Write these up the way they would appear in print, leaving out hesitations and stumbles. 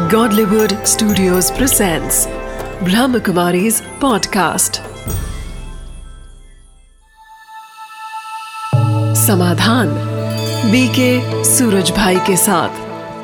Godlywood Studios presents Brahmakumari's podcast. समाधान B K Suraj भाई के साथ।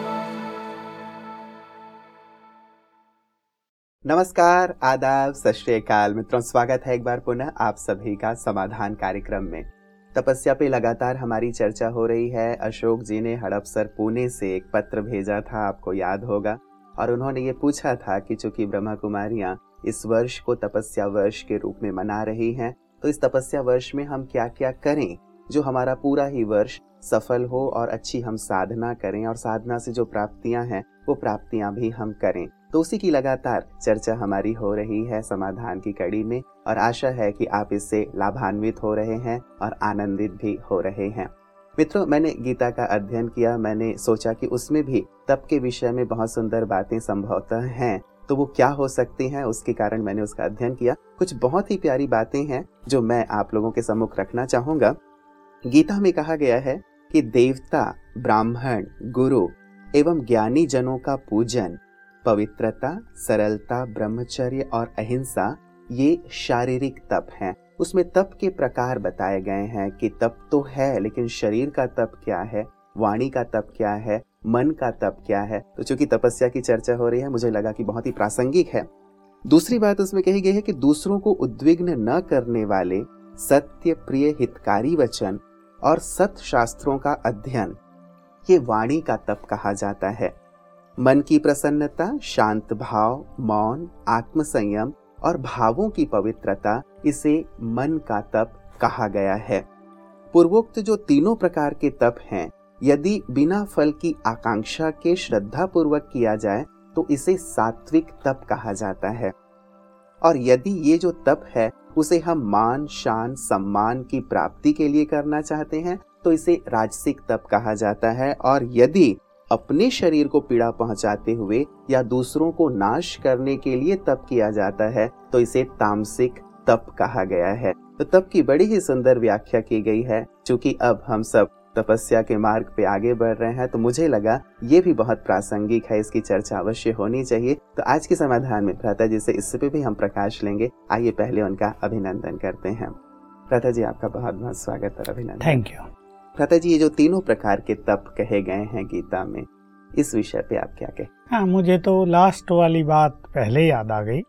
नमस्कार, आदाब, सत श्री अकाल मित्रों, स्वागत है एक बार पुनः आप सभी का समाधान कार्यक्रम में। तपस्या पे लगातार हमारी चर्चा हो रही है। अशोक जी ने हड़पसर पुणे से एक पत्र भेजा था, आपको याद होगा, और उन्होंने ये पूछा था कि चूंकि ब्रह्मा कुमारियां इस वर्ष को तपस्या वर्ष के रूप में मना रही हैं, तो इस तपस्या वर्ष में हम क्या क्या करें जो हमारा पूरा ही वर्ष सफल हो और अच्छी हम साधना करें और साधना से जो प्राप्तियां हैं वो प्राप्तियां भी हम करें। तो उसी की लगातार चर्चा हमारी हो रही है समाधान की कड़ी में, और आशा है कि आप इससे लाभान्वित हो रहे हैं और आनंदित भी हो रहे हैं। मित्रों, मैंने गीता का अध्ययन किया। मैंने सोचा कि उसमें भी तप के विषय में बहुत सुंदर बातें संभवतः हैं, तो वो क्या हो सकती हैं, उसके कारण मैंने उसका अध्ययन किया। कुछ बहुत ही प्यारी बातें हैं जो मैं आप लोगों के सम्मुख रखना चाहूंगा। गीता में कहा गया है कि देवता, ब्राह्मण, गुरु एवं ज्ञानी जनों का पूजन, पवित्रता, सरलता, ब्रह्मचर्य और अहिंसा ये शारीरिक तप हैं। उसमें तप के प्रकार बताए गए हैं कि तप तो है, लेकिन शरीर का तप क्या है, वाणी का तप क्या है, मन का तप क्या है। तो चूंकि तपस्या की चर्चा हो रही है, मुझे लगा कि बहुत ही प्रासंगिक है। दूसरी बात उसमें कही गई है कि दूसरों को उद्विग्न न करने वाले सत्य, प्रिय, हितकारी वचन और सत शास्त्रों का अध्ययन, ये वाणी का तप कहा जाता है। मन की प्रसन्नता, शांत भाव, मौन, आत्मसंयम और भावों की पवित्रता, इसे मन का तप कहा गया है। पूर्वोक्त जो तीनों प्रकार के तप हैं, यदि बिना फल की आकांक्षा के श्रद्धा पूर्वक किया जाए तो इसे सात्विक तप कहा जाता है। और यदि ये जो तप है उसे हम मान, शान, सम्मान की प्राप्ति के लिए करना चाहते हैं तो इसे राजसिक तप कहा जाता है। और यदि अपने शरीर को पीड़ा पहुंचाते हुए या दूसरों को नाश करने के लिए तप किया जाता है तो इसे तामसिक तप कहा गया है। तो तप की बड़ी ही सुंदर व्याख्या की गई है। चूंकि अब हम सब तपस्या के मार्ग पे आगे बढ़ रहे हैं, तो मुझे लगा ये भी बहुत प्रासंगिक है, इसकी चर्चा अवश्य होनी चाहिए। तो आज के समाधान में भ्राता जी से इस पे भी हम प्रकाश लेंगे। आइए पहले उनका अभिनंदन करते हैं। भ्राता जी, आपका बहुत बहुत स्वागत और अभिनंदन। Thank you. भ्राता जी, ये जो तीनों प्रकार के तप कहे गए हैं गीता में, इस विषय पे आप क्या कहें? हाँ, मुझे तो लास्ट वाली बात पहले याद आ गई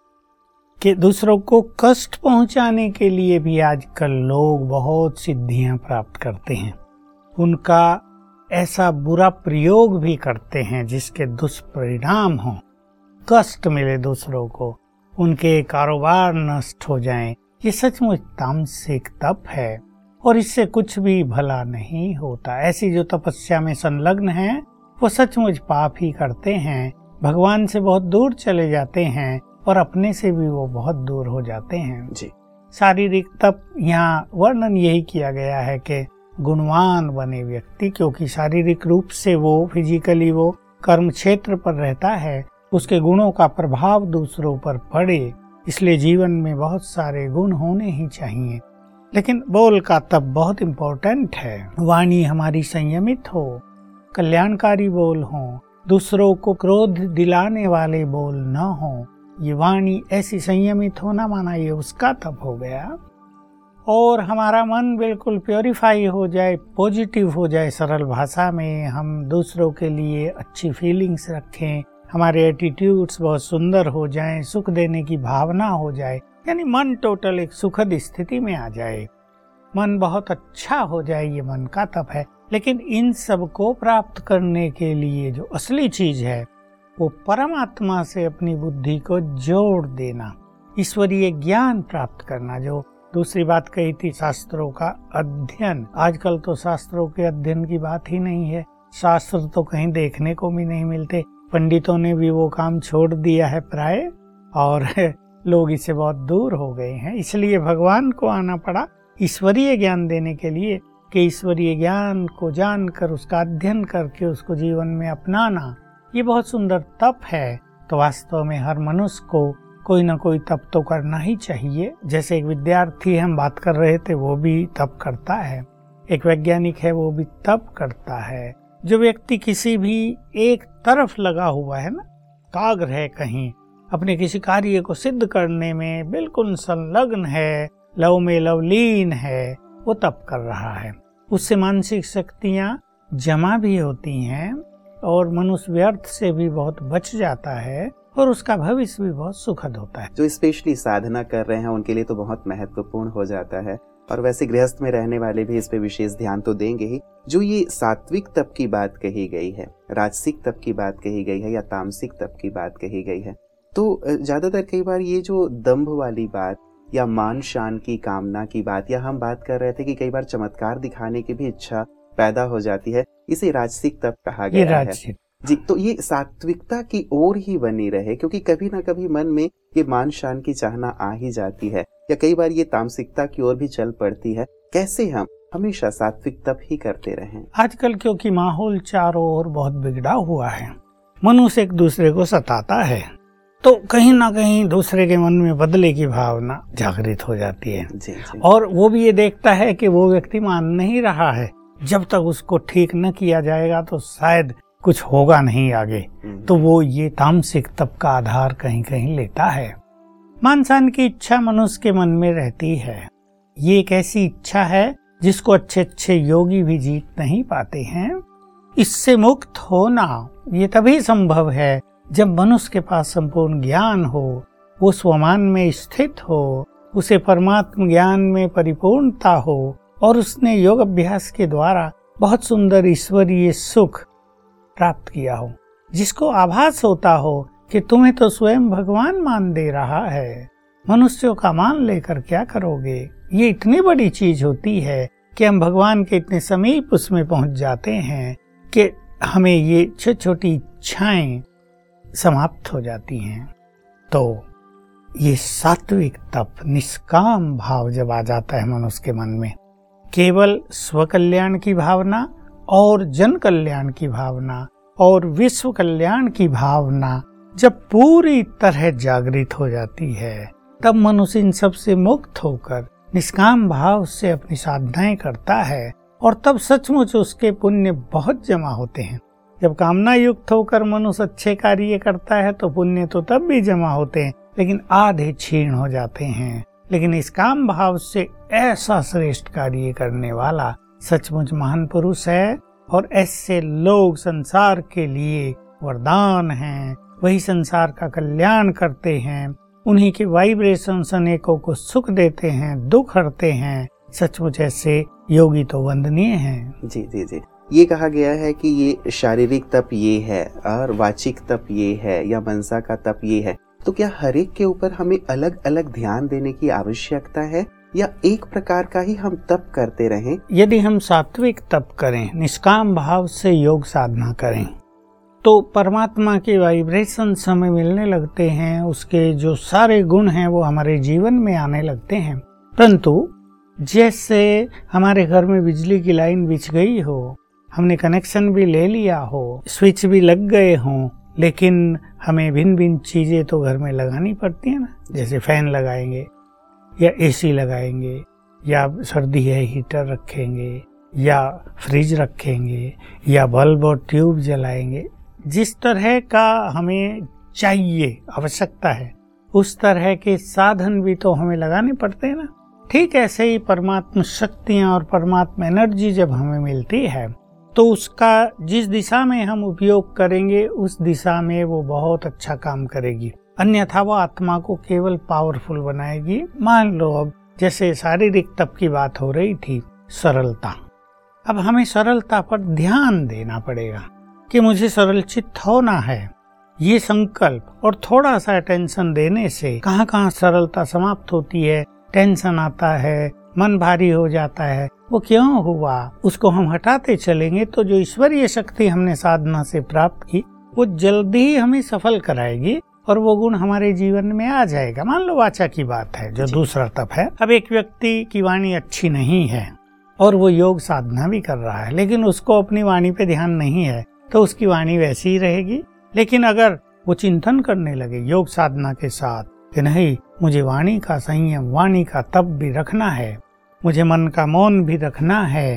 कि दूसरों को कष्ट पहुंचाने के लिए भी आजकल लोग बहुत सिद्धियां प्राप्त करते हैं। उनका ऐसा बुरा प्रयोग भी करते हैं जिसके दुष्परिणाम हो, कष्ट मिले दूसरों को, उनके कारोबार नष्ट हो जाएं। ये सचमुच तामसिक तप है और इससे कुछ भी भला नहीं होता। ऐसी जो तपस्या में संलग्न हैं वो सचमुच पाप ही करते हैं, भगवान से बहुत दूर चले जाते हैं और अपने से भी वो बहुत दूर हो जाते हैं जी। शारीरिक तप यहाँ वर्णन यही किया गया है कि गुणवान बने व्यक्ति, क्योंकि शारीरिक रूप से वो फिजिकली वो कर्म क्षेत्र पर रहता है, उसके गुणों का प्रभाव दूसरों पर पड़े, इसलिए जीवन में बहुत सारे गुण होने ही चाहिए। लेकिन बोल का तप बहुत इम्पोर्टेंट है। वाणी हमारी संयमित हो, कल्याणकारी बोल हो, दूसरों को क्रोध दिलाने वाले बोल न हो। ये वाणी ऐसी संयमित होना, माना ये उसका तप हो गया। और हमारा मन बिल्कुल प्योरीफाई हो जाए, पॉजिटिव हो जाए, सरल भाषा में हम दूसरों के लिए अच्छी फीलिंग्स रखें, हमारे एटीट्यूड्स बहुत सुंदर हो जाएं, सुख देने की भावना हो जाए, यानी मन टोटल एक सुखद स्थिति में आ जाए, मन बहुत अच्छा हो जाए, ये मन का तप है। लेकिन इन सब को प्राप्त करने के लिए जो असली चीज है वो परमात्मा से अपनी बुद्धि को जोड़ देना, ईश्वरीय ज्ञान प्राप्त करना। जो दूसरी बात कही थी, शास्त्रों का अध्ययन। आजकल तो शास्त्रों के अध्ययन की बात ही नहीं है, शास्त्र तो कहीं देखने को भी नहीं मिलते। पंडितों ने भी वो काम छोड़ दिया है प्राय, और लोग इससे बहुत दूर हो गए हैं। इसलिए भगवान को आना पड़ा ईश्वरीय ज्ञान देने के लिए, कि ईश्वरीय ज्ञान को जानकर उसका अध्ययन करके उसको जीवन में अपनाना, ये बहुत सुंदर तप है। तो वास्तव में हर मनुष्य को कोई ना कोई तप तो करना ही चाहिए। जैसे एक विद्यार्थी हम बात कर रहे थे, वो भी तप करता है, एक वैज्ञानिक है वो भी तप करता है, जो व्यक्ति किसी भी एक तरफ लगा हुआ है ना, काग्र है, कहीं अपने किसी कार्य को सिद्ध करने में बिल्कुल संलग्न है, लव में लवलीन है, वो तप कर रहा है, उससे मानसिक शक्तियां जमा भी होती हैं और मनुष्य व्यर्थ से भी बहुत बच जाता है और उसका भविष्य भी बहुत सुखद होता है। जो स्पेशली साधना कर रहे हैं उनके लिए तो बहुत महत्वपूर्ण हो जाता है, और वैसे गृहस्थ में रहने वाले भी इस पे विशेष ध्यान तो देंगे ही। जो ये सात्विक तप की बात कही गई है, राजसिक तप की बात कही गई है या तामसिक तप की बात कही गई है, तो ज्यादातर कई बार ये जो दंभ वाली बात या मान शान की कामना की बात, या हम बात कर रहे थे कि कई बार चमत्कार दिखाने की भी इच्छा पैदा हो जाती है, इसे राजसिक तप कहा गया है जी। तो ये सात्विकता की ओर ही बनी रहे, क्योंकि कभी ना कभी मन में ये मान शान की चाहना आ ही जाती है, या कई बार ये तामसिकता की ओर भी चल पड़ती है। कैसे हम हमेशा सात्विक तप ही करते रहें? आजकल क्योंकि माहौल चारों ओर बहुत बिगड़ा हुआ है, मनुष्य एक दूसरे को सताता है, तो कहीं ना कहीं दूसरे के मन में बदले की भावना जागृत हो जाती है जी, जी। और वो भी ये देखता है कि वो व्यक्ति मान नहीं रहा है, जब तक उसको ठीक न किया जाएगा तो शायद कुछ होगा नहीं आगे, तो वो ये तामसिक तप का आधार कहीं कहीं लेता है। मानसान की इच्छा मनुष्य के मन में रहती है। ये एक ऐसी इच्छा है जिसको अच्छे अच्छे योगी भी जीत नहीं पाते हैं। इससे मुक्त होना ये तभी संभव है जब मनुष्य के पास संपूर्ण ज्ञान हो, वो स्वमान में स्थित हो, उसे परमात्म ज्ञान में परिपूर्णता हो और उसने योग अभ्यास के द्वारा बहुत सुंदर ईश्वरीय सुख प्राप्त किया हो, जिसको आभास होता हो कि तुम्हें तो स्वयं भगवान मान दे रहा है, मनुष्यों का मान लेकर क्या करोगे। ये इतनी बड़ी चीज होती है कि हम भगवान के इतने समीप उसमें पहुंच जाते हैं कि हमें ये छोटी छोटी इच्छाएं समाप्त हो जाती हैं। तो ये सात्विक तप, निष्काम भाव जब आ जाता है मनुष्य के मन में, केवल स्व कल्याण की भावना और जन कल्याण की भावना और विश्व कल्याण की भावना जब पूरी तरह जागृत हो जाती है, तब मनुष्य इन सब से मुक्त होकर निष्काम भाव से अपनी साधनाएं करता है और तब सचमुच उसके पुण्य बहुत जमा होते हैं। जब कामना युक्त होकर मनुष्य अच्छे कार्य करता है तो पुण्य तो तब भी जमा होते हैं, लेकिन आधे क्षीण हो जाते हैं। लेकिन इस काम भाव से ऐसा श्रेष्ठ कार्य करने वाला सचमुच महान पुरुष है, और ऐसे लोग संसार के लिए वरदान हैं, वही संसार का कल्याण करते हैं, उन्हीं के वाइब्रेशंस अनेकों को सुख देते हैं, दुख हरते हैं। सचमुच ऐसे योगी तो वंदनीय हैं। जी जी जी। ये कहा गया है कि ये शारीरिक तप ये है और वाचिक तप ये है या मनसा का तप ये है, तो क्या हर एक के ऊपर हमें अलग अलग ध्यान देने की आवश्यकता है या एक प्रकार का ही हम तप करते रहें? यदि हम सात्विक तप करें, निष्काम भाव से योग साधना करें, तो परमात्मा के वाइब्रेशन हमें मिलने लगते हैं, उसके जो सारे गुण हैं वो हमारे जीवन में आने लगते हैं। परंतु जैसे हमारे घर में बिजली की लाइन बिछ गई हो, हमने कनेक्शन भी ले लिया हो, स्विच भी लग गए हों, लेकिन हमें भिन्न भिन्न चीजें तो घर में लगानी पड़ती है ना। जैसे फैन लगाएंगे या एसी लगाएंगे, या सर्दी है हीटर रखेंगे, या फ्रिज रखेंगे, या बल्ब और ट्यूब जलाएंगे। जिस तरह का हमें चाहिए, आवश्यकता है, उस तरह के साधन भी तो हमें लगाने पड़ते हैं ना। ठीक ऐसे ही परमात्मा शक्तियां और परमात्मा एनर्जी जब हमें मिलती है तो उसका जिस दिशा में हम उपयोग करेंगे उस दिशा में वो बहुत अच्छा काम करेगी, अन्यथा वो आत्मा को केवल पावरफुल बनाएगी। मान लो अब जैसे शारीरिक तप की बात हो रही थी, सरलता, अब हमें सरलता पर ध्यान देना पड़ेगा कि मुझे सरल चित्त होना है। ये संकल्प और थोड़ा सा टेंशन देने से कहाँ कहाँ सरलता समाप्त होती है, टेंशन आता है, मन भारी हो जाता है, वो क्यों हुआ, उसको हम हटाते चलेंगे तो जो ईश्वरीय शक्ति हमने साधना से प्राप्त की वो जल्दी ही हमें सफल कराएगी और वो गुण हमारे जीवन में आ जाएगा। मान लो वाचा की बात है, जो दूसरा तप है। अब एक व्यक्ति की वाणी अच्छी नहीं है और वो योग साधना भी कर रहा है, लेकिन उसको अपनी वाणी पे ध्यान नहीं है, तो उसकी वाणी वैसी ही रहेगी। लेकिन अगर वो चिंतन करने लगे योग साधना के साथ कि नहीं, मुझे वाणी का संयम, वाणी का तप भी रखना है, मुझे मन का मौन भी रखना है,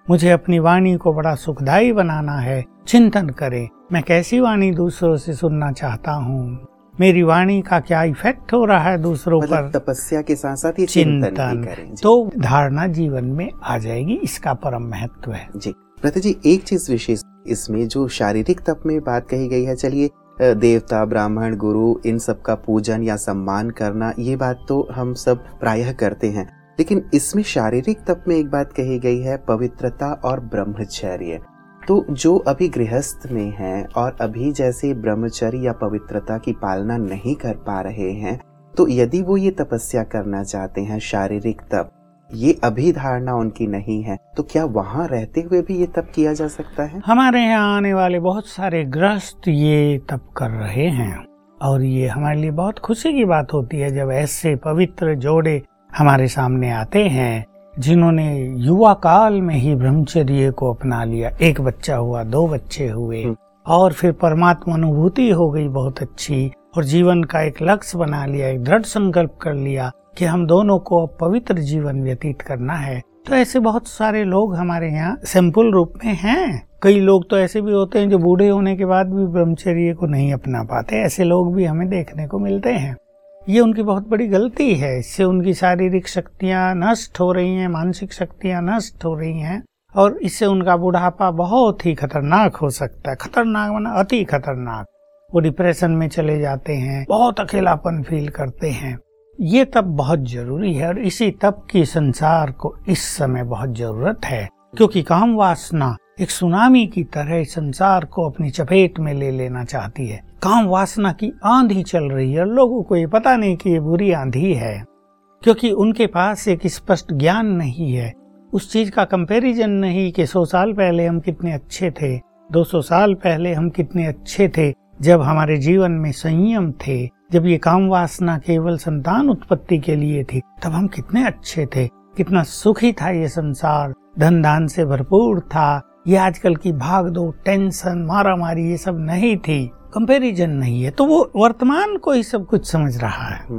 मुझे अपनी वाणी को बड़ा सुखदायी बनाना है। चिंतन करें, मैं कैसी वाणी दूसरों से सुनना चाहता हूँ, मेरी वाणी का क्या इफेक्ट हो रहा है दूसरों पर। तपस्या के साथ साथ ये चिंतन भी करें तो धारणा जीवन में आ जाएगी। इसका परम महत्व है जी। भ्राता जी, एक चीज विशेष इसमें जो शारीरिक तप में बात कही गई है, चलिए देवता, ब्राह्मण, गुरु, इन सब का पूजन या सम्मान करना, ये बात तो हम सब प्रायः करते हैं, लेकिन इसमें शारीरिक तप में एक बात कही गई है, पवित्रता और ब्रह्मचर्य। तो जो अभी गृहस्थ में हैं और अभी जैसे ब्रह्मचर्य या पवित्रता की पालना नहीं कर पा रहे हैं, तो यदि वो ये तपस्या करना चाहते हैं, शारीरिक तप, ये अभी धारणा उनकी नहीं है, तो क्या वहाँ रहते हुए भी ये तप किया जा सकता है? हमारे यहाँ आने वाले बहुत सारे गृहस्थ ये तप कर रहे हैं और ये हमारे लिए बहुत खुशी की बात होती है जब ऐसे पवित्र जोड़े हमारे सामने आते हैं जिन्होंने युवा काल में ही ब्रह्मचर्य को अपना लिया। एक बच्चा हुआ, 2 बच्चे हुए और फिर परमात्मा अनुभूति हो गई बहुत अच्छी, और जीवन का एक लक्ष्य बना लिया, एक दृढ़ संकल्प कर लिया कि हम दोनों को पवित्र जीवन व्यतीत करना है। तो ऐसे बहुत सारे लोग हमारे यहाँ सैंपल रूप में हैं। कई लोग तो ऐसे भी होते हैं जो बूढ़े होने के बाद भी ब्रह्मचर्य को नहीं अपना पाते। ऐसे लोग भी हमें देखने को मिलते हैं। ये उनकी बहुत बड़ी गलती है। इससे उनकी शारीरिक शक्तियाँ नष्ट हो रही हैं, मानसिक शक्तियाँ नष्ट हो रही हैं और इससे उनका बुढ़ापा बहुत ही खतरनाक हो सकता है। खतरनाक माना अति खतरनाक। वो डिप्रेशन में चले जाते हैं, बहुत अकेलापन फील करते हैं। ये तप बहुत जरूरी है और इसी तप की संसार को इस समय बहुत जरूरत है, क्योंकि काम वासना एक सुनामी की तरह संसार को अपनी चपेट में ले लेना चाहती है। काम वासना की आंधी चल रही है और लोगों को ये पता नहीं कि ये बुरी आंधी है, क्योंकि उनके पास एक स्पष्ट ज्ञान नहीं है। उस चीज का कंपैरिजन नहीं कि 100 साल पहले हम कितने अच्छे थे, 200 साल पहले हम कितने अच्छे थे, जब हमारे जीवन में संयम थे, जब ये काम वासना केवल संतान उत्पत्ति के लिए थी, तब हम कितने अच्छे थे, कितना सुखी था ये संसार, धन दान से भरपूर था। ये आजकल की भाग दौड़, टेंशन, मारा मारी, ये सब नहीं थी, कंपैरिजन नहीं है। तो वो वर्तमान को ही सब कुछ समझ रहा है।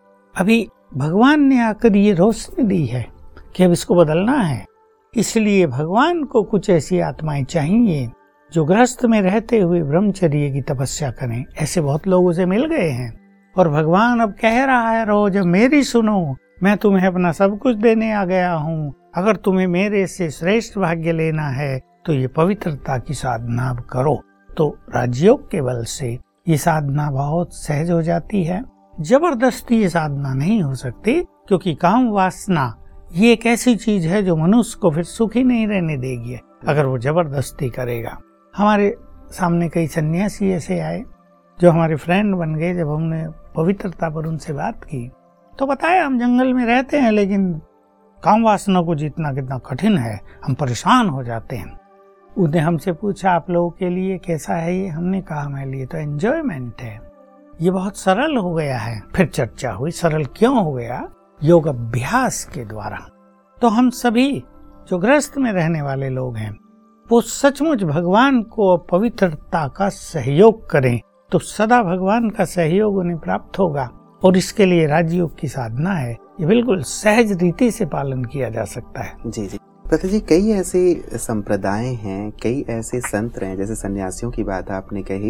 अभी भगवान ने आकर ये रोशनी दी है कि अब इसको बदलना है। इसलिए भगवान को कुछ ऐसी आत्माएं चाहिए जो गृहस्थ में रहते हुए ब्रह्मचर्य की तपस्या करें। ऐसे बहुत लोग उसे मिल गए हैं और भगवान अब कह रहा है, रोज मेरी सुनो, मैं तुम्हें अपना सब कुछ देने आ गया हूँ। अगर तुम्हें मेरे से श्रेष्ठ भाग्य लेना है तो ये पवित्रता की साधना करो। तो राजयोग के बल से ये साधना बहुत सहज हो जाती है। जबरदस्ती ये साधना नहीं हो सकती, क्योंकि काम वासना ये एक ऐसी चीज है जो मनुष्य को फिर सुखी नहीं रहने देगी अगर वो जबरदस्ती करेगा। हमारे सामने कई सन्यासी ऐसे आए जो हमारे फ्रेंड बन गए। जब हमने पवित्रता पर उनसे बात की तो बताया, हम जंगल में रहते हैं लेकिन काम वासना को जीतना कितना कठिन है, हम परेशान हो जाते हैं। उन्हें हमसे पूछा, आप लोगों के लिए कैसा है ये? हमने कहा, हमारे लिए तो एंजॉयमेंट है, ये बहुत सरल हो गया है। फिर चर्चा हुई, सरल क्यों हो गया? योग अभ्यास के द्वारा। तो हम सभी जो गृहस्थ में रहने वाले लोग हैं वो सचमुच भगवान को पवित्रता का सहयोग करें तो सदा भगवान का सहयोग उन्हें प्राप्त होगा। और इसके लिए राजयोग की साधना है, ये बिल्कुल सहज रीति से पालन किया जा सकता है। जी जी भ्राता जी, कई ऐसे संप्रदाय हैं, कई ऐसे संत हैं, जैसे सन्यासियों की बात आपने कही,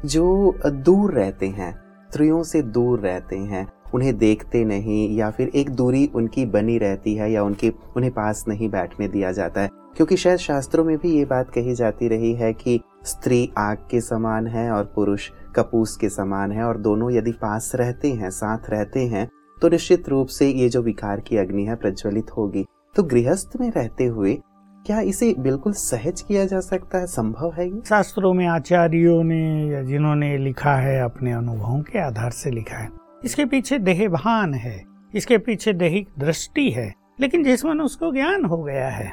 जो दूर रहते हैं, स्त्रियों से दूर रहते हैं, उन्हें देखते नहीं या फिर एक दूरी उनकी बनी रहती है या उन्हें पास नहीं बैठने दिया जाता है, क्योंकि शायद शास्त्रों में भी ये बात कही जाती रही है कि स्त्री आग के समान है और पुरुष कपूस के समान है, और दोनों यदि पास रहते हैं, साथ रहते हैं, तो निश्चित रूप से ये जो विकार की अग्नि है प्रज्वलित होगी। तो गृहस्थ में रहते हुए क्या इसे बिल्कुल सहज किया जा सकता है? संभव है ये? शास्त्रों में आचार्यों ने या जिन्होंने लिखा है अपने अनुभवों के आधार से लिखा है। इसके पीछे देहभान है, इसके पीछे देहिक दृष्टि है। लेकिन जिस मनुष्य को ज्ञान हो गया है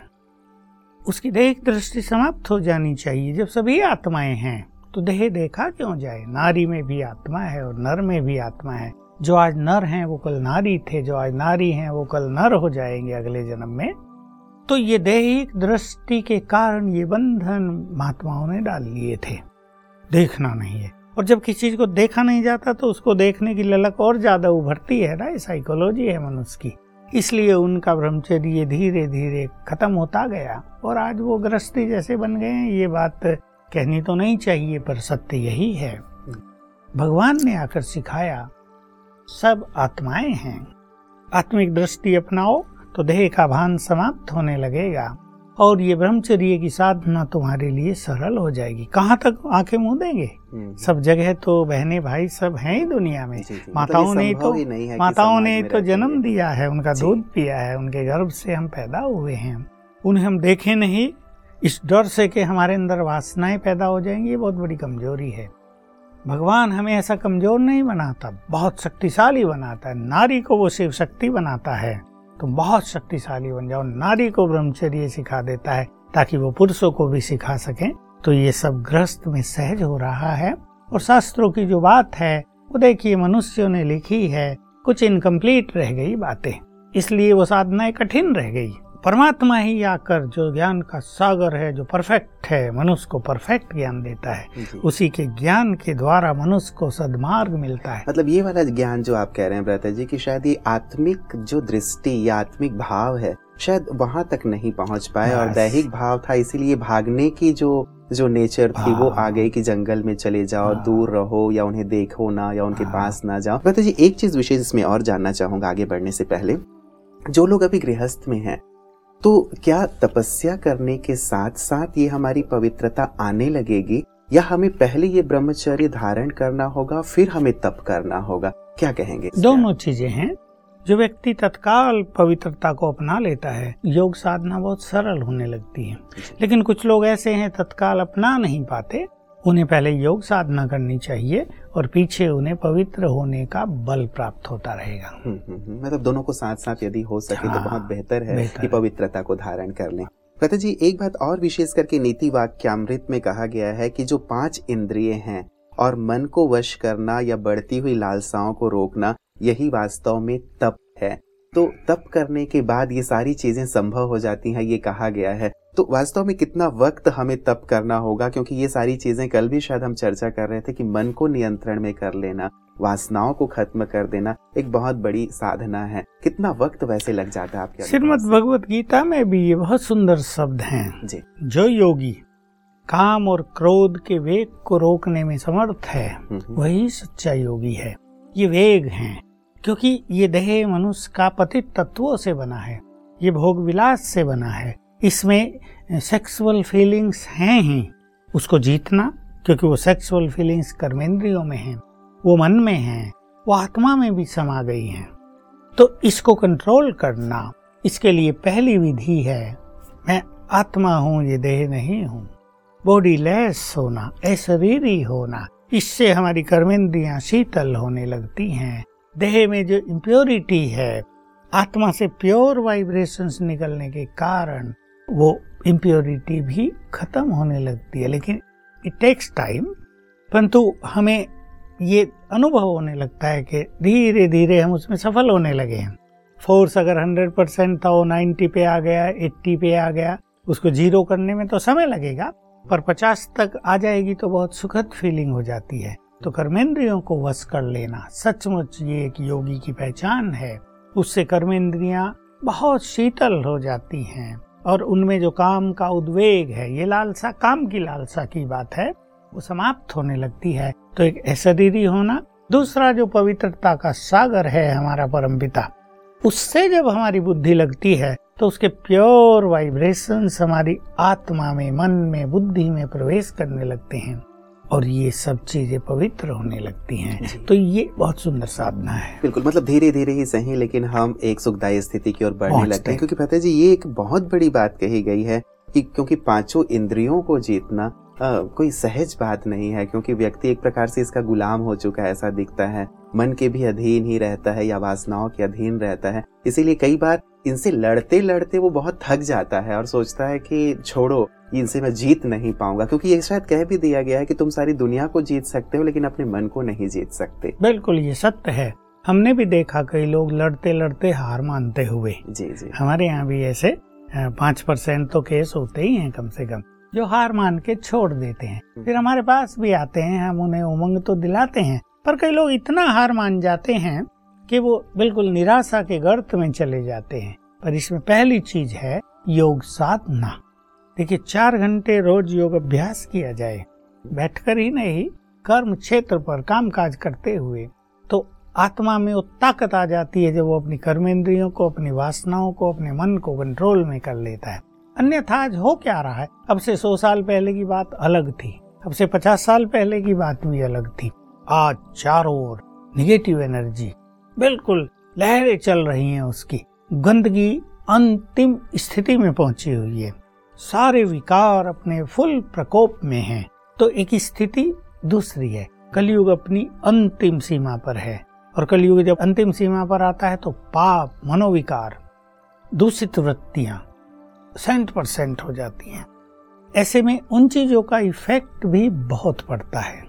उसकी देहिक दृष्टि समाप्त हो जानी चाहिए। जब सभी आत्माएं हैं तो देह देखा क्यों जाए? नारी में भी आत्मा है और नर में भी आत्मा है। जो आज नर हैं वो कल नारी थे, जो आज नारी हैं वो कल नर हो जाएंगे अगले जन्म में। तो ये दैहिक दृष्टि के कारण ये बंधन महात्माओं ने डाल लिए थे। देखना नहीं है, और जब किसी चीज को देखा नहीं जाता तो उसको देखने की ललक और ज्यादा उभरती है ना। ये साइकोलॉजी है मनुष्य की। इसलिए उनका ब्रह्मचर्य धीरे धीरे खत्म होता गया और आज वो गृहस्थी जैसे बन गए हैं। ये बात कहनी तो नहीं चाहिए पर सत्य यही है। भगवान ने आकर सिखाया सब आत्माएं हैं, आत्मिक दृष्टि अपनाओ तो देह का भान समाप्त होने लगेगा और ये ब्रह्मचर्य की साधना तुम्हारे लिए सरल हो जाएगी। कहाँ तक आंखें मूंद देंगे? सब जगह तो बहने भाई सब हैं ही दुनिया में। माताओं ने तो जन्म दिया है, उनका दूध पिया है, उनके गर्भ से हम पैदा हुए हैं, उन्हें हम देखे नहीं इस डर से कि हमारे अंदर वासनाएं पैदा हो जाएंगी। ये बहुत बड़ी कमजोरी है। भगवान हमें ऐसा कमजोर नहीं बनाता, बहुत शक्तिशाली बनाता है। नारी को वो शिव शक्ति बनाता है, तुम बहुत शक्तिशाली बन जाओ। नारी को ब्रह्मचर्य सिखा देता है ताकि वो पुरुषों को भी सिखा सकें। तो ये सब गृहस्थ में सहज हो रहा है। और शास्त्रों की जो बात है वो देखिए मनुष्यों ने लिखी है, कुछ इनकम्प्लीट रह गई बातें, इसलिए वो साधनाएं कठिन रह गई। परमात्मा ही आकर जो ज्ञान का सागर है, जो परफेक्ट है, मनुष्य को परफेक्ट ज्ञान देता है। उसी के ज्ञान के द्वारा मनुष्य को सद्मार्ग मिलता है। मतलब ये वाला ज्ञान जो आप कह रहे हैं भ्राता जी कि शायद ये आत्मिक जो दृष्टि या आत्मिक भाव है शायद वहां तक नहीं पहुंच पाए और दैहिक भाव था, इसीलिए भागने की जो नेचर थी वो आ गई कि जंगल में चले जाओ, दूर रहो या उन्हें देखो ना या उनके पास ना जाओ। भ्राता जी एक चीज विशेष इसमें और जानना चाहूंगा आगे बढ़ने से पहले, जो लोग अभी गृहस्थ में हैं तो क्या तपस्या करने के साथ साथ ये हमारी पवित्रता आने लगेगी या हमें पहले ये ब्रह्मचर्य धारण करना होगा फिर हमें तप करना होगा? क्या कहेंगे? दोनों चीजें हैं। जो व्यक्ति तत्काल पवित्रता को अपना लेता है, योग साधना बहुत सरल होने लगती है। लेकिन कुछ लोग ऐसे हैं तत्काल अपना नहीं पाते, उन्हें पहले योग साधना करनी चाहिए और पीछे उन्हें पवित्र होने का बल प्राप्त होता रहेगा। मतलब दोनों को साथ साथ यदि हो सके तो बहुत बेहतर है कि पवित्रता को धारण कर लें। भ्राता जी एक बात और विशेष करके नीति वाक्यामृत में कहा गया है कि जो 5 इंद्रिय हैं और मन को वश करना या बढ़ती हुई लालसाओं को रोकना, यही वास्तव में तप है। तो तप करने के बाद ये सारी चीजें संभव हो जाती हैं, ये कहा गया है। तो वास्तव में कितना वक्त हमें तप करना होगा? क्योंकि ये सारी चीजें कल भी शायद हम चर्चा कर रहे थे कि मन को नियंत्रण में कर लेना, वासनाओं को खत्म कर देना एक बहुत बड़ी साधना है। कितना वक्त वैसे लग जाता है आपके? श्रीमद् भगवत गीता में भी ये बहुत सुंदर शब्द हैं जी। जो योगी काम और क्रोध के वेग को रोकने में समर्थ है वही सच्चा योगी है। ये वेग हैं क्योंकि ये देह मनुष्य का पतित तत्वों से बना है, ये भोग विलास से बना है, इसमें सेक्सुअल फीलिंग्स हैं ही। उसको जीतना, क्योंकि वो सेक्सुअल फीलिंग्स कर्मेंद्रियों में हैं, वो मन में हैं, वो आत्मा में भी समा गई हैं। तो इसको कंट्रोल करना, इसके लिए पहली विधि है मैं आत्मा हूँ, ये देह नहीं हूँ। बॉडी लेस होना, अशरीरी होना, इससे हमारी कर्मेंद्रियां शीतल होने लगती हैं। देह में जो इम्प्योरिटी है, आत्मा से प्योर वाइब्रेशंस निकलने के कारण वो इम्प्योरिटी भी खत्म होने लगती है। लेकिन इट टेक्स टाइम, परंतु हमें ये अनुभव होने लगता है कि धीरे धीरे हम उसमें सफल होने लगे हैं। फोर्स अगर 100% था वो 90 पे आ गया, 80 पे आ गया, उसको 0 करने में तो समय लगेगा, पर 50 तक आ जाएगी तो बहुत सुखद फीलिंग हो जाती है। तो कर्मेंद्रियों को वश कर लेना सचमुच ये एक योगी की पहचान है। उससे कर्मेंद्रियां बहुत शीतल हो जाती हैं और उनमें जो काम का उद्वेग है, ये लालसा, काम की लालसा की बात है, वो समाप्त होने लगती है। तो एक अशरीरी होना। दूसरा जो पवित्रता का सागर है हमारा परमपिता, उससे जब हमारी बुद्धि लगती है तो उसके प्योर वाइब्रेशंस हमारी आत्मा में, मन में, बुद्धि में प्रवेश करने लगते हैं और ये सब चीजें पवित्र होने लगती हैं। तो ये बहुत सुंदर साधना है। बिल्कुल, मतलब धीरे धीरे ही सही, लेकिन हम एक सुखदायी स्थिति की ओर बढ़ने लगते हैं। क्योंकि भ्राता जी ये एक बहुत बड़ी बात कही गई है कि क्योंकि 5 इंद्रियों को जीतना कोई सहज बात नहीं है, क्योंकि व्यक्ति एक प्रकार से इसका गुलाम हो चुका है, ऐसा दिखता है। मन के भी अधीन ही रहता है या वासनाओं के अधीन रहता है। इसीलिए कई बार इनसे लड़ते लड़ते वो बहुत थक जाता है और सोचता है कि छोड़ो, इनसे मैं जीत नहीं पाऊंगा। क्योंकि ये शायद कह भी दिया गया है कि तुम सारी दुनिया को जीत सकते हो लेकिन अपने मन को नहीं जीत सकते। बिल्कुल, ये सत्य है। हमने भी देखा कई लोग लड़ते लड़ते हार मानते हुए। जी जी, हमारे यहाँ भी ऐसे 5% तो केस होते ही हैं कम से कम, जो हार मान के छोड़ देते हैं। फिर हमारे पास भी आते हैं, हम उन्हें उमंग तो दिलाते हैं, पर कई लोग इतना हार मान जाते हैं कि वो बिल्कुल निराशा के गर्त में चले जाते हैं। पर इसमें पहली चीज है योग साधना। देखिए 4 घंटे रोज योग अभ्यास किया जाए, बैठकर ही नहीं, कर्म क्षेत्र पर काम काज करते हुए, तो आत्मा में वो ताकत आ जाती है जब वो अपनी कर्मेंद्रियों को, अपनी वासनाओं को, अपने मन को कंट्रोल में कर लेता है। अन्यथा आज हो क्या रहा है, अब से 100 साल पहले की बात अलग थी, अब से 50 साल पहले की बात भी अलग थी। आज चारों ओर निगेटिव एनर्जी, बिल्कुल लहरें चल रही हैं, उसकी गंदगी अंतिम स्थिति में पहुंची हुई है, सारे विकार अपने फुल प्रकोप में हैं। तो एक स्थिति दूसरी है, कलयुग अपनी अंतिम सीमा पर है, और कलयुग जब अंतिम सीमा पर आता है तो पाप, मनोविकार, दूषित वृत्तियां 100% हो जाती हैं। ऐसे में उन चीजों का इफेक्ट भी बहुत पड़ता है।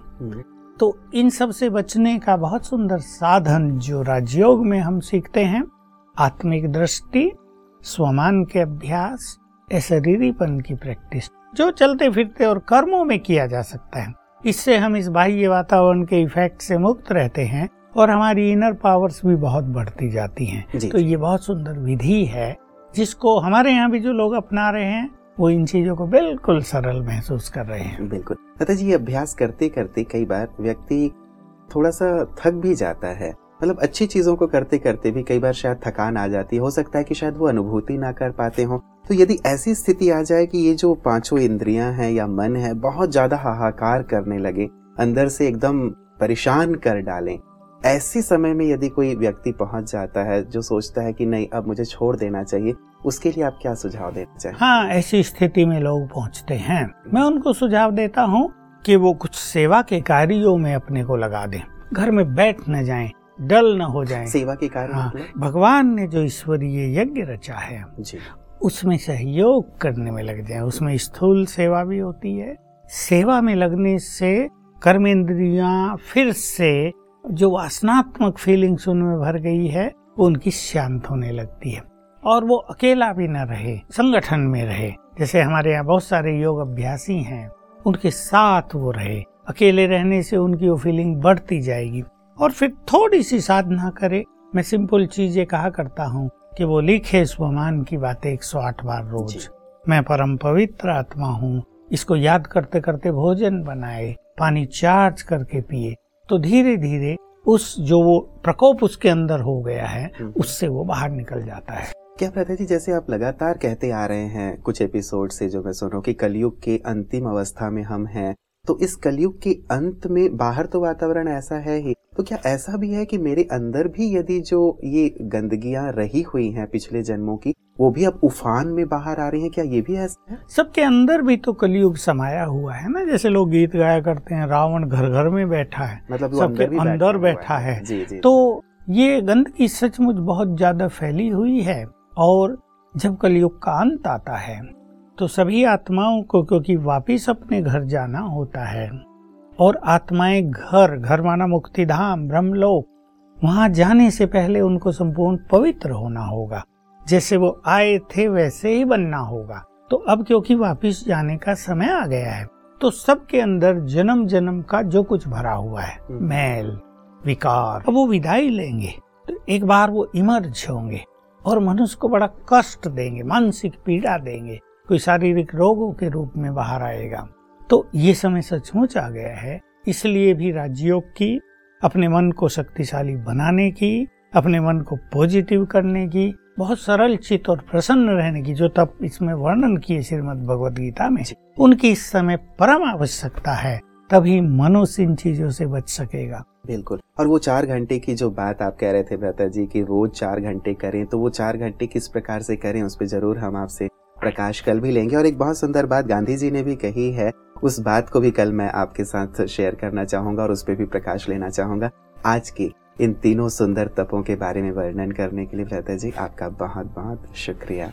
तो इन सब से बचने का बहुत सुंदर साधन जो राजयोग में हम सीखते हैं, आत्मिक दृष्टि, स्वमान के अभ्यास, शरीरीपन की प्रैक्टिस, जो चलते फिरते और कर्मों में किया जा सकता है। इससे हम इस बाह्य वातावरण के इफेक्ट से मुक्त रहते हैं और हमारी इनर पावर्स भी बहुत बढ़ती जाती हैं। तो ये बहुत सुंदर विधि है जिसको हमारे यहाँ भी जो लोग अपना रहे हैं वो इन चीजों को बिल्कुल सरल महसूस कर रहे हैं। बिल्कुल लता जी, ये अभ्यास करते करते कई बार व्यक्ति थोड़ा सा थक भी जाता है, मतलब अच्छी चीजों को करते करते भी कई बार शायद थकान आ जाती है, हो सकता है कि शायद वो अनुभूति ना कर पाते हो। तो यदि ऐसी स्थिति आ जाए कि ये जो 5 इंद्रियां हैं या मन है बहुत ज्यादा हाहाकार करने लगे, अंदर से एकदम परेशान कर डालें, ऐसे समय में यदि कोई व्यक्ति पहुंच जाता है जो सोचता है कि नहीं अब मुझे छोड़ देना चाहिए, उसके लिए आप क्या सुझाव देना चाहिए? हाँ, ऐसी स्थिति में लोग पहुंचते हैं, मैं उनको सुझाव देता हूँ कि वो कुछ सेवा के कार्यों में अपने को लगा दें, घर में बैठ न जाएं, डल न हो जाएं। सेवा के कार्य? हाँ, भगवान ने जो ईश्वरीय यज्ञ रचा है जी, उसमें सहयोग करने में लग जाए। उसमें स्थूल सेवा भी होती है। सेवा में लगने से कर्मेंद्रियां फिर से जो वासनात्मक फीलिंग्स उनमें भर गई है वो उनकी शांत होने लगती है, और वो अकेला भी न रहे, संगठन में रहे। जैसे हमारे यहाँ बहुत सारे योग अभ्यासी हैं, उनके साथ वो रहे। अकेले रहने से उनकी वो फीलिंग बढ़ती जाएगी, और फिर थोड़ी सी साधना करे। मैं सिंपल चीजें कहा करता हूँ कि वो लिखे स्वमान की बातें 108 बार रोज। मैं परम पवित्र आत्मा हूँ, इसको याद करते करते भोजन बनाए, पानी चार्ज करके पिए, तो धीरे धीरे उस जो वो प्रकोप उसके अंदर हो गया है उससे वो बाहर निकल जाता है। क्या प्रथा जी, जैसे आप लगातार कहते आ रहे हैं कुछ एपिसोड से जो मैं सुन रहा हूँ कि कलयुग के अंतिम अवस्था में हम हैं, तो इस कलयुग के अंत में बाहर तो वातावरण ऐसा है ही, तो क्या ऐसा भी है कि मेरे अंदर भी यदि जो ये गंदगियां रही हुई हैं पिछले जन्मों की, वो भी अब उफान में बाहर आ रही हैं? क्या ये भी ऐसा है? सबके अंदर भी तो कलयुग समाया हुआ है ना। जैसे लोग गीत गाया करते हैं, रावण घर घर में बैठा है, मतलब सबके अंदर बैठा है। जी, जी, तो ये गंदगी सचमुच बहुत ज्यादा फैली हुई है, और जब कलयुग का अंत आता है तो सभी आत्माओं को, क्योंकि वापिस अपने घर जाना होता है, और आत्माएं घर माना मुक्तिधाम, ब्रह्मलोक, वहां जाने से पहले उनको संपूर्ण पवित्र होना होगा। जैसे वो आए थे वैसे ही बनना होगा। तो अब क्योंकि वापिस जाने का समय आ गया है, तो सबके अंदर जन्म जन्म का जो कुछ भरा हुआ है, मैल, विकार, अब वो विदाई लेंगे। तो एक बार वो इमर्ज होंगे और मनुष्य को बड़ा कष्ट देंगे, मानसिक पीड़ा देंगे, कोई शारीरिक रोगों के रूप में बाहर आएगा। तो ये समय सचमुच आ गया है। इसलिए भी राजयोग की, अपने मन को शक्तिशाली बनाने की, अपने मन को पॉजिटिव करने की, बहुत सरल चित्त और प्रसन्न रहने की, जो तब इसमें वर्णन किए श्रीमद् भगवद गीता में, उनकी इस समय परम आवश्यकता है। तभी मनुष्य इन चीजों से बच सकेगा। बिल्कुल। और वो 4 घंटे की जो बात आप कह रहे थे भ्राता जी की रोज 4 घंटे करें, तो वो 4 घंटे किस प्रकार से करें उस पर जरूर हम आपसे प्रकाश कल भी लेंगे। और एक बहुत सुंदर बात गांधी जी ने भी कही है, उस बात को भी कल मैं आपके साथ शेयर करना चाहूंगा और उस पर भी प्रकाश लेना चाहूंगा। आज की इन तीनों सुंदर तपों के बारे में वर्णन करने के लिए भ्राता जी आपका बहुत बहुत शुक्रिया।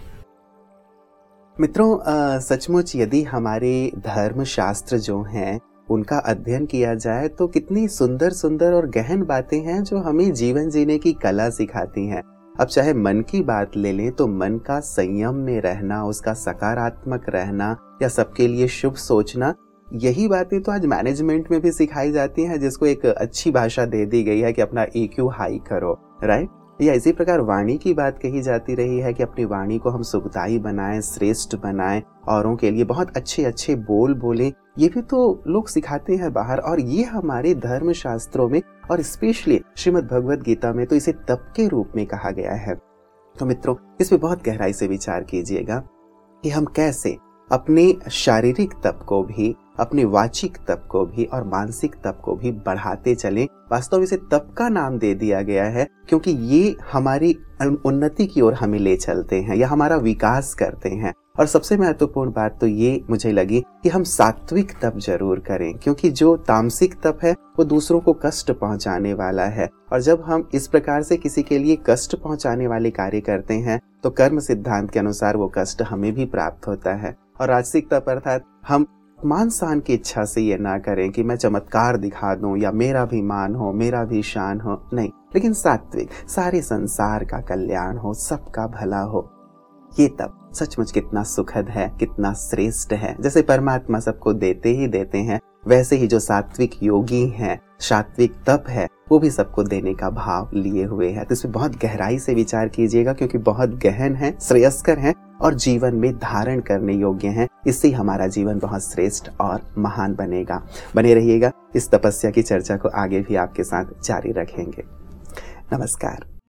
मित्रों, सचमुच यदि हमारे धर्म शास्त्र जो हैं उनका अध्ययन किया जाए तो कितनी सुंदर सुंदर और गहन बातें हैं जो हमें जीवन जीने की कला सिखाती हैं। अब चाहे मन की बात ले लें तो मन का संयम में रहना, उसका सकारात्मक रहना या सबके लिए शुभ सोचना, यही बातें तो आज मैनेजमेंट में भी सिखाई जाती हैं, जिसको एक अच्छी भाषा दे दी गई है कि अपना EQ हाई करो। राइट। या इसी प्रकार वाणी की बात कही जाती रही है कि अपनी वाणी को हम सुखदायी बनाएं, श्रेष्ठ बनाएं, औरों के लिए बहुत अच्छे अच्छे बोल बोलें। ये भी तो लोग सिखाते हैं बाहर, और ये हमारे धर्म शास्त्रों में और स्पेशली श्रीमद् भगवद गीता में तो इसे तप के रूप में कहा गया है। तो मित्रों, इस पे बहुत गहराई से विचार कीजिएगा कि हम कैसे अपने शारीरिक तप को भी, अपने वाचिक तप को भी और मानसिक तप को भी बढ़ाते चलें। वास्तव में इसे तप का नाम दे दिया गया है क्योंकि ये हमारी उन्नति की ओर हमें ले चलते हैं या हमारा विकास करते हैं। और सबसे महत्वपूर्ण बात तो ये मुझे लगी कि हम सात्विक तप जरूर करें, क्योंकि जो तामसिक तप है वो दूसरों को कष्ट पहुंचाने वाला है। और जब हम इस प्रकार से किसी के लिए कष्ट पहुंचाने वाले कार्य करते हैं तो कर्म सिद्धांत के अनुसार वो कष्ट हमें भी प्राप्त होता है। और राजसिक तप अर्थात हम मान शान की इच्छा से ये ना करें कि मैं चमत्कार दिखा दूं या मेरा भी मान हो, मेरा भी शान हो, नहीं, लेकिन सात्विक, सारे संसार का कल्याण हो, सबका भला हो। ये तप सचमुच कितना सुखद है, कितना श्रेष्ठ है। जैसे परमात्मा सबको देते ही देते हैं, वैसे ही जो सात्विक योगी हैं, सात्विक तप है, वो भी सबको देने का भाव लिए हुए है। तो इसमें बहुत गहराई से विचार कीजिएगा क्योंकि बहुत गहन है, श्रेयस्कर है और जीवन में धारण करने योग्य हैं। इससे हमारा जीवन बहुत श्रेष्ठ और महान बनेगा। बने रहिएगा, इस तपस्या की चर्चा को आगे भी आपके साथ जारी रखेंगे। नमस्कार।